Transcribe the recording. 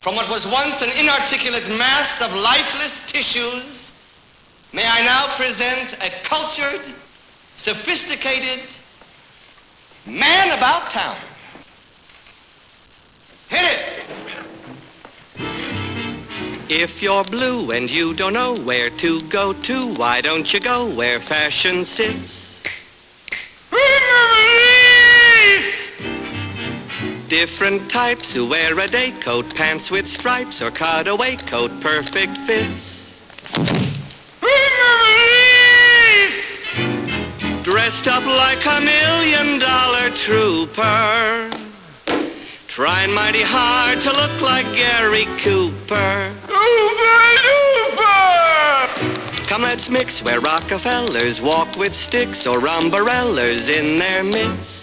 From what was once an inarticulate mass of lifeless tissues, may I now present a cultured, sophisticated man about town. Hit it! If you're blue and you don't know where to go to, why don't you go where fashion sits? Different types who wear a day coat, pants with stripes, or cutaway coat, perfect fits. Dressed up like $1 million trooper, trying mighty hard to look like Gary Cooper. Come, let's mix where Rockefellers walk with sticks or umbrellas in their midst.